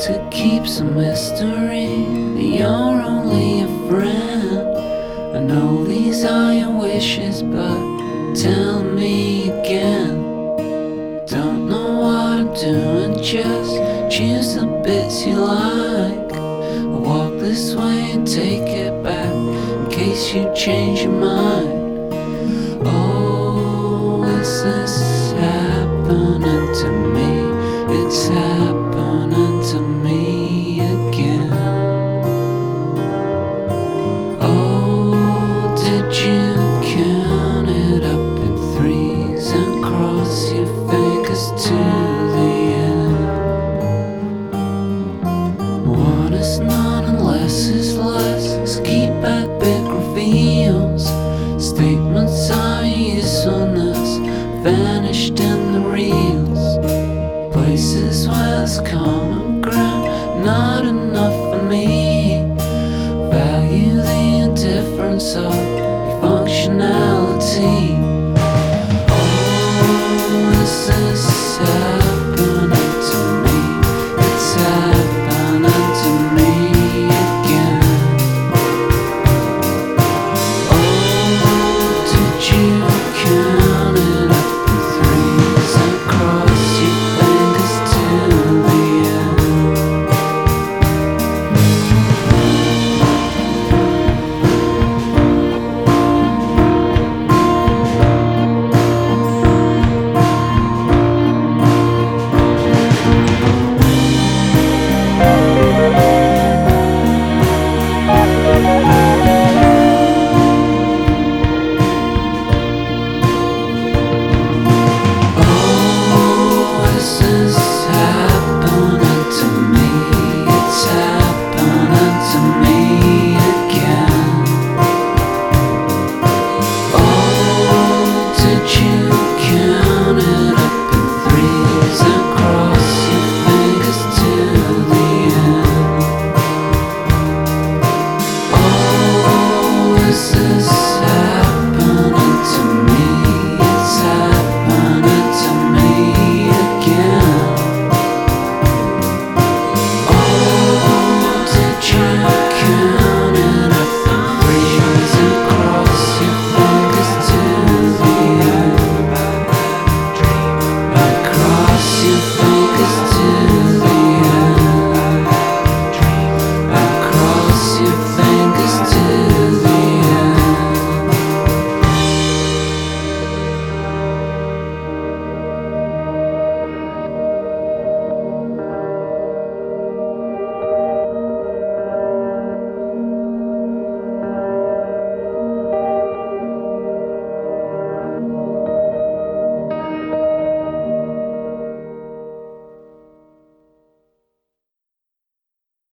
to keep some mystery. You're only a friend. I know these are your wishes, but tell me again. Don't know what I'm doing, just choose the bits you like. I'll walk this way and take it back in case you change your mind. Oh, is this happening to me? It's happening to me again. Oh, did you count it up in threes and cross your fingers to the end? One is none unless it's less. Let's keep back big reveals. Statements of usefulness vanished in the reels. Places where there's common ground, not enough for me. Value the indifference of your functionality. Oh, is this happening to me? It's happening to me again. Oh, did you count it up in threes and cross your fingers to the end? Oh, is this happening to me? It's happening to me